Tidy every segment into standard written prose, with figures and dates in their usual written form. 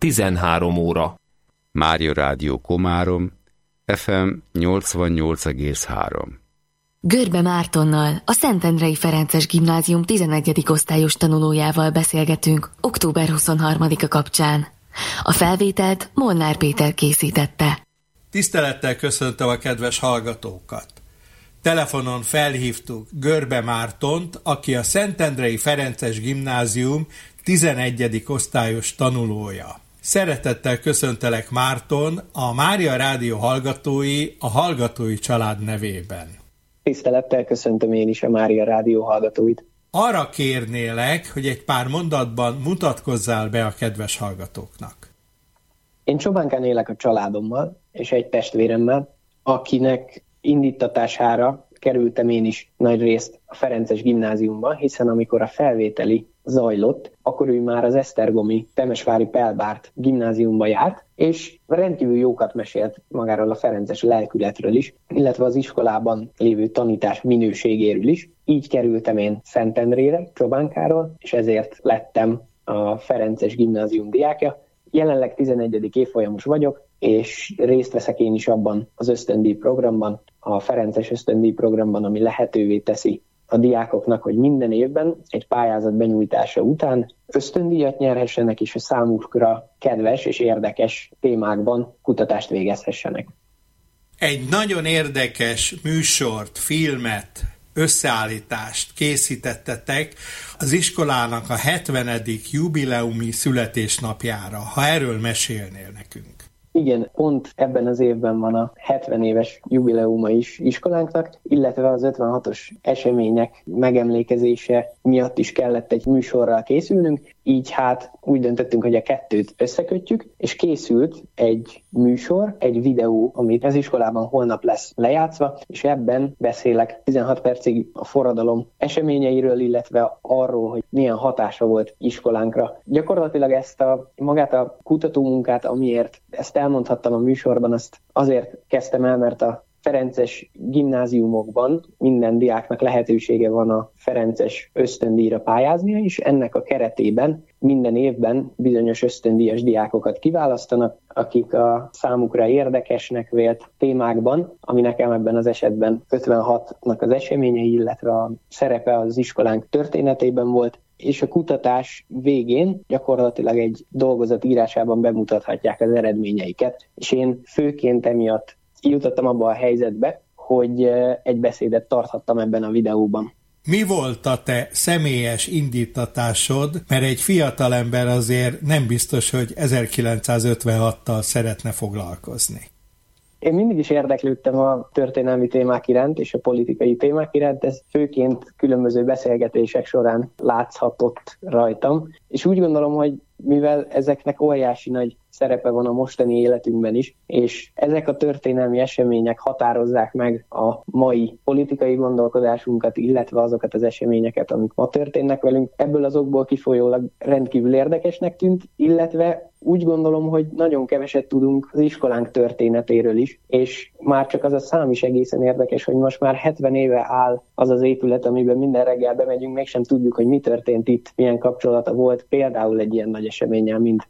13 óra. Mária Rádió Komárom, FM 88,3. Görbe Mártonnal, a Szentendrei Ferences Gimnázium 11. osztályos tanulójával beszélgetünk október 23-a kapcsán. A felvételt Molnár Péter készítette. Tisztelettel köszöntöm a kedves hallgatókat! Telefonon felhívtuk Görbe Mártont, aki a Szentendrei Ferences Gimnázium 11. osztályos tanulója. Szeretettel köszöntelek, Márton, a Mária Rádió hallgatói, a hallgatói család nevében. Tisztelettel köszöntöm én is a Mária Rádió hallgatóit. Arra kérnélek, hogy egy pár mondatban mutatkozzál be a kedves hallgatóknak. Én Csobánkán élek a családommal és egy testvéremmel, akinek indítatására kerültem én is nagy részt a Ferences Gimnáziumba, hiszen amikor a felvételi zajlott, akkor ő már az esztergomi Temesvári Pelbárt gimnáziumba járt, és rendkívül jókat mesélt magáról a ferences lelkületről is, illetve az iskolában lévő tanítás minőségéről is. Így kerültem én Szentendrére, Csobánkáról, és ezért lettem a Ferences Gimnázium diákja. Jelenleg 11. évfolyamos vagyok, és részt veszek én is abban az ösztöndíj programban, a Ferences ösztöndíj programban, ami lehetővé teszi a diákoknak, hogy minden évben egy pályázat benyújtása után ösztöndíjat nyerhessenek, és a számukra kedves és érdekes témákban kutatást végezhessenek. Egy nagyon érdekes műsort, filmet, összeállítást készítettetek az iskolának a 70. jubileumi születésnapjára. Ha erről mesélnél nekünk. Igen, pont ebben az évben van a 70 éves jubileuma is iskolánknak, illetve az 56-os események megemlékezése miatt is kellett egy műsorral készülnünk, így hát úgy döntöttünk, hogy a kettőt összekötjük, és készült egy műsor, egy videó, amit az iskolában holnap lesz lejátszva, és ebben beszélek 16 percig a forradalom eseményeiről, illetve arról, hogy milyen hatása volt iskolánkra. Gyakorlatilag magát a kutatómunkát, amiért ezt elmondhattam a műsorban, azt azért kezdtem el, mert a ferences gimnáziumokban minden diáknak lehetősége van a ferences ösztöndíjra pályáznia, és ennek a keretében minden évben bizonyos ösztöndíjas diákokat kiválasztanak, akik a számukra érdekesnek vélt témákban, ami nekem ebben az esetben 56-nak az eseményei, illetve a szerepe az iskolánk történetében volt, és a kutatás végén gyakorlatilag egy dolgozat írásában bemutathatják az eredményeiket, és én főként emiatt jutottam abba a helyzetbe, hogy egy beszédet tarthattam ebben a videóban. Mi volt a te személyes indítatásod, mert egy fiatalember azért nem biztos, hogy 1956-tal szeretne foglalkozni? Én mindig is érdeklődtem a történelmi témák iránt és a politikai témák iránt, ez főként különböző beszélgetések során láthatott rajtam, és úgy gondolom, hogy mivel ezeknek óriási nagy szerepe van a mostani életünkben is, és ezek a történelmi események határozzák meg a mai politikai gondolkodásunkat, illetve azokat az eseményeket, amik ma történnek velünk. Ebből az okból kifolyólag rendkívül érdekesnek tűnt, illetve úgy gondolom, hogy nagyon keveset tudunk az iskolánk történetéről is, és már csak az a szám is egészen érdekes, hogy most már 70 éve áll az az épület, amiben minden reggel bemegyünk, mégsem tudjuk, hogy mi történt itt, milyen kapcsolata volt például egy ilyen nagy eseménnyel, mint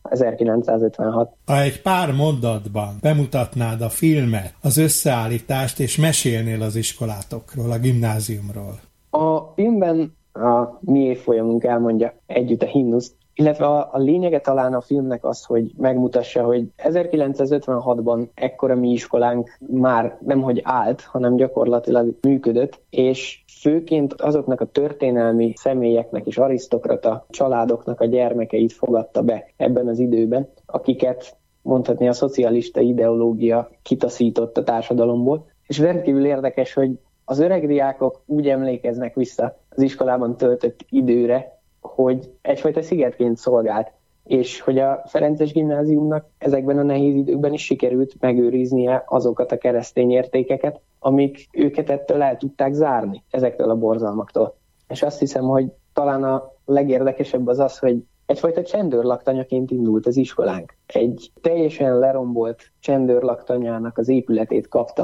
1956. Ha egy pár mondatban bemutatnád a filmet, az összeállítást, és mesélnél az iskolátokról, a gimnáziumról. A filmben a mi évfolyamunk elmondja együtt a himnuszt, illetve a lényege talán a filmnek az, hogy megmutassa, hogy 1956-ban ekkora mi iskolánk már nemhogy állt, hanem gyakorlatilag működött, és főként azoknak a történelmi személyeknek és arisztokrata családoknak a gyermekeit fogadta be ebben az időben, akiket mondhatni a szocialista ideológia kitaszított a társadalomból. És rendkívül érdekes, hogy az öreg diákok úgy emlékeznek vissza az iskolában töltött időre, hogy egyfajta szigetként szolgált, és hogy a Ferences Gimnáziumnak ezekben a nehéz időkben is sikerült megőriznie azokat a keresztény értékeket, amik őket ettől el tudták zárni, ezektől a borzalmaktól. És azt hiszem, hogy talán a legérdekesebb az az, hogy egyfajta csendőrlaktanyaként indult az iskolánk. Egy teljesen lerombolt csendőrlaktanyának az épületét kapta meg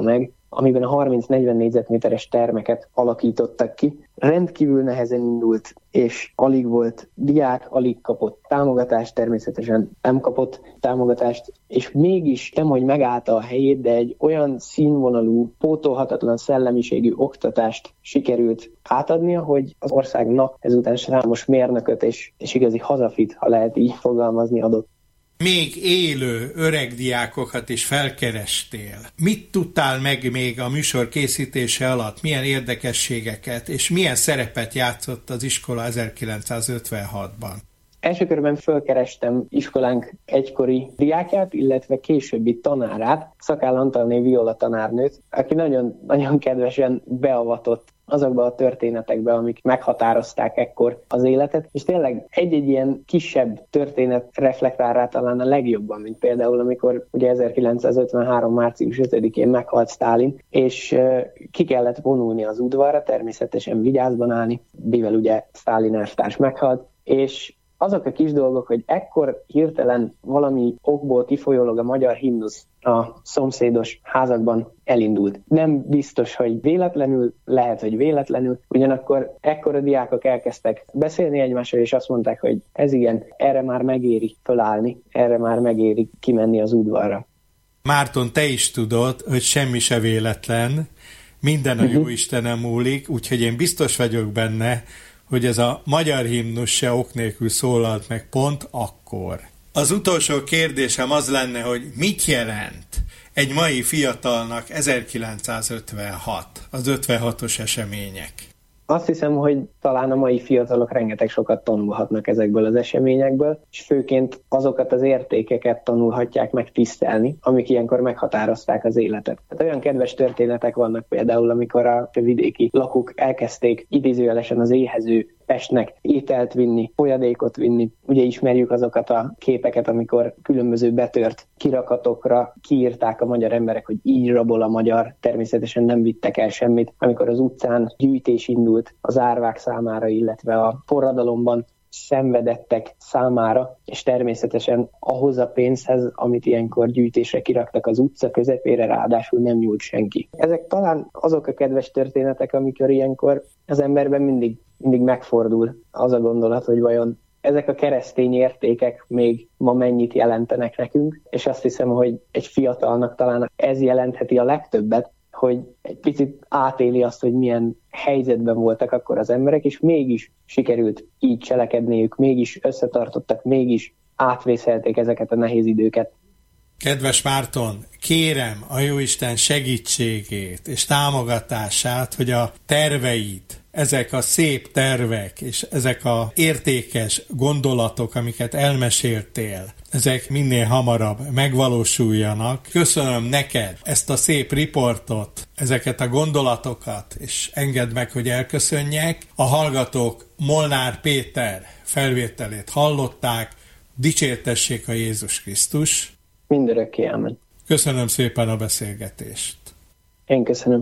amiben a 30-40 négyzetméteres termeket alakítottak ki. Rendkívül nehezen indult, és alig volt diák, alig kapott támogatást, természetesen nem kapott támogatást, és mégis nem, hogy megállta a helyét, de egy olyan színvonalú, pótolhatatlan szellemiségű oktatást sikerült átadnia, hogy az országnak ezután számos mérnököt és igazi hazafit, ha lehet így fogalmazni, adott. Még élő öreg diákokat is felkerestél. Mit tudtál meg még a műsor készítése alatt? Milyen érdekességeket és milyen szerepet játszott az iskola 1956-ban? Első körben fölkerestem iskolánk egykori diákját, illetve későbbi tanárát, Szakáll Antalné Viola tanárnőt, aki nagyon, nagyon kedvesen beavatott azokba a történetekbe, amik meghatározták ekkor az életet, és tényleg egy-egy ilyen kisebb történet reflektál rá talán a legjobban, mint például amikor ugye 1953. március 5-én meghalt Sztálin, és ki kellett vonulni az udvarra, természetesen vigyázban állni, mivel ugye Sztálin elvtárs meghalt, és azok a kis dolgok, hogy ekkor hirtelen valami okból kifolyólag a magyar himnusz a szomszédos házakban elindult. Nem biztos, hogy véletlenül, lehet, hogy véletlenül, ugyanakkor ekkor a diákok elkezdtek beszélni egymással, és azt mondták, hogy ez igen, erre már megéri fölállni, erre már megéri kimenni az udvarra. Márton, te is tudod, hogy semmi se véletlen, minden a Jóistenen múlik, úgyhogy én biztos vagyok benne, hogy ez a magyar himnusz se ok nélkül szólalt meg pont akkor. Az utolsó kérdésem az lenne, hogy mit jelent egy mai fiatalnak 1956, az 56-os események? Azt hiszem, hogy talán a mai fiatalok rengeteg sokat tanulhatnak ezekből az eseményekből, és főként azokat az értékeket tanulhatják meg tisztelni, amik ilyenkor meghatározták az életet. Hát olyan kedves történetek vannak például, amikor a vidéki lakók elkezdték idézőjelesen az éhező Pestnek ételt vinni, folyadékot vinni. Ugye ismerjük azokat a képeket, amikor különböző betört kirakatokra kiírták a magyar emberek, hogy így rabol a magyar, természetesen nem vittek el semmit. Amikor az utcán gyűjtés indult az árvák számára, illetve a forradalomban szenvedettek számára, és természetesen ahhoz a pénzhez, amit ilyenkor gyűjtésre kiraktak az utca közepére, ráadásul nem nyúlt senki. Ezek talán azok a kedves történetek, amikor ilyenkor az emberben mindig megfordul az a gondolat, hogy vajon ezek a keresztény értékek még ma mennyit jelentenek nekünk, és azt hiszem, hogy egy fiatalnak talán ez jelentheti a legtöbbet, hogy egy picit átéli azt, hogy milyen helyzetben voltak akkor az emberek, és mégis sikerült így cselekedniük, mégis összetartottak, mégis átvészelték ezeket a nehéz időket. Kedves Márton, kérem a Jóisten segítségét és támogatását, hogy a terveid, ezek a szép tervek és ezek a értékes gondolatok, amiket elmeséltél, ezek minél hamarabb megvalósuljanak. Köszönöm neked ezt a szép riportot, ezeket a gondolatokat, és engedd meg, hogy elköszönjek. A hallgatók Molnár Péter felvételét hallották, dicsértessék a Jézus Krisztus. Mindörökké, ámen. Köszönöm szépen a beszélgetést. Én köszönöm.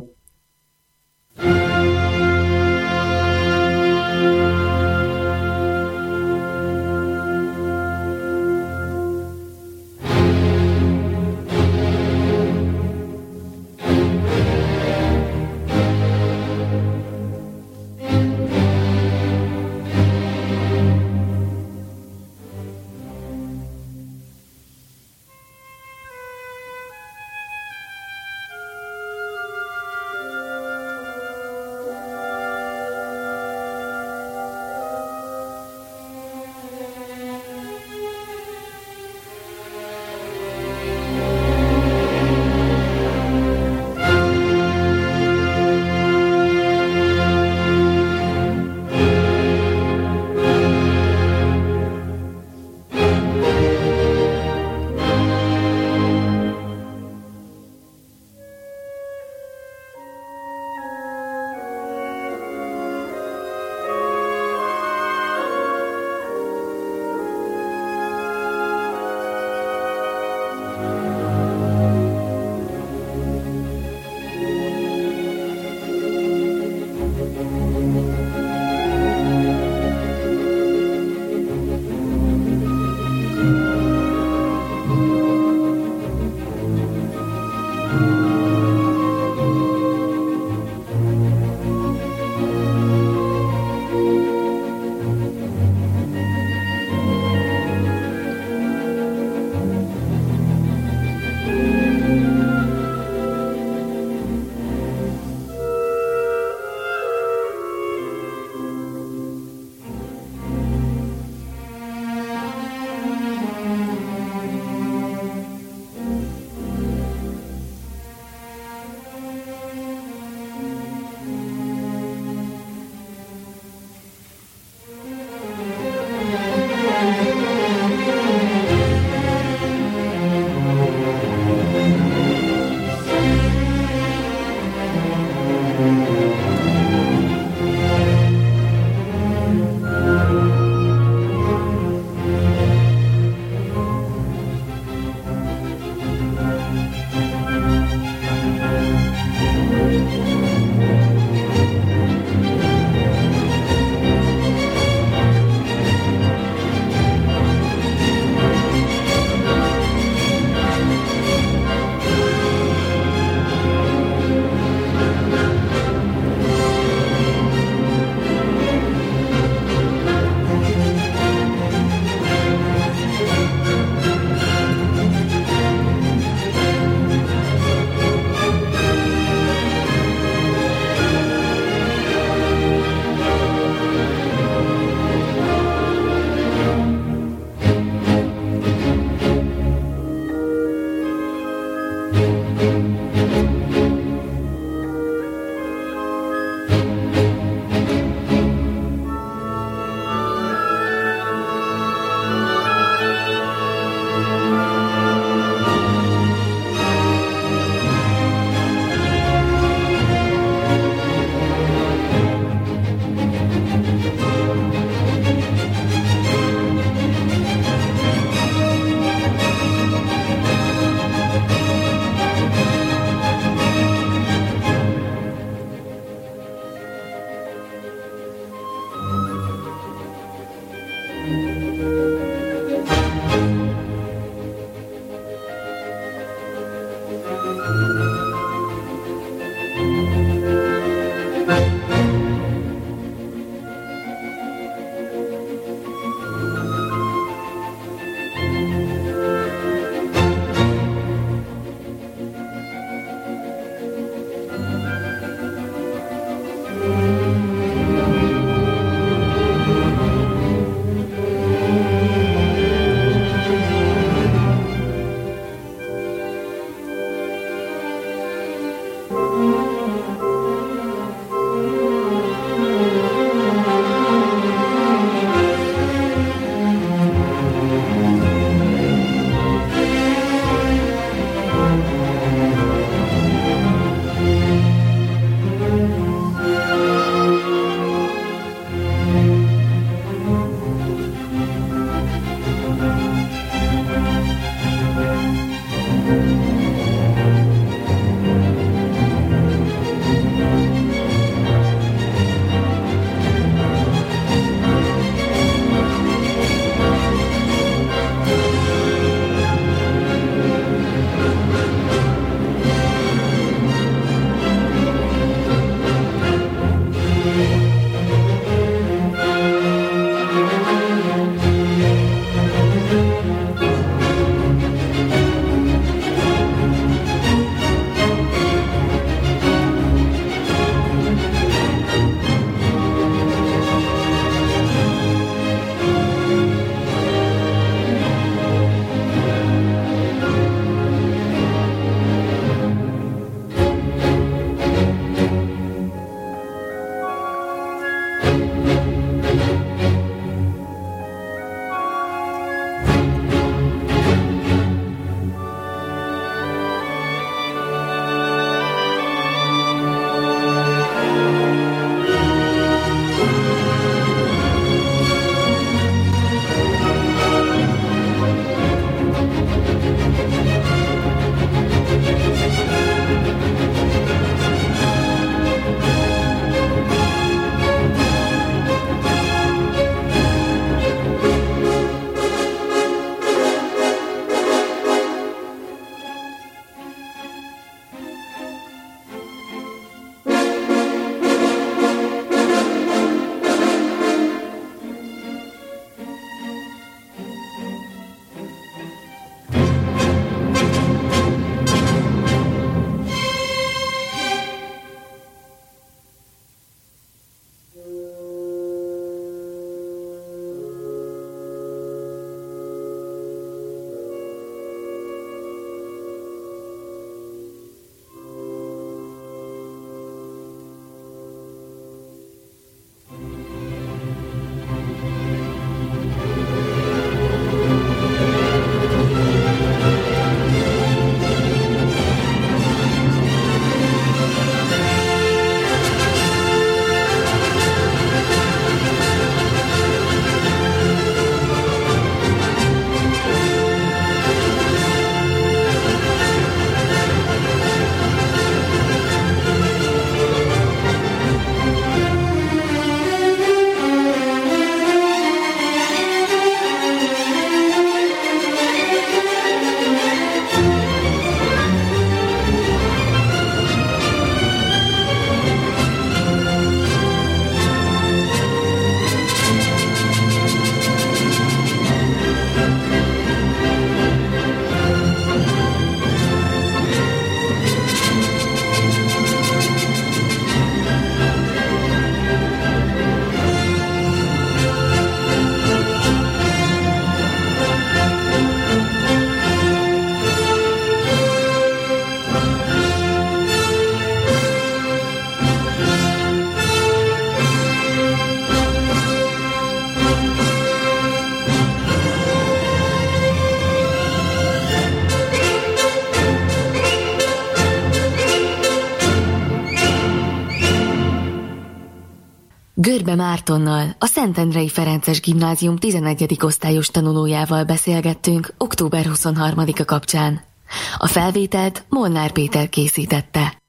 Görbe Mártonnal, a Szentendrei Ferences Gimnázium 11. osztályos tanulójával beszélgettünk október 23-a kapcsán. A felvételt Molnár Péter készítette.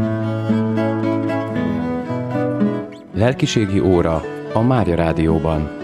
Lelkiségi óra a Mária Rádióban.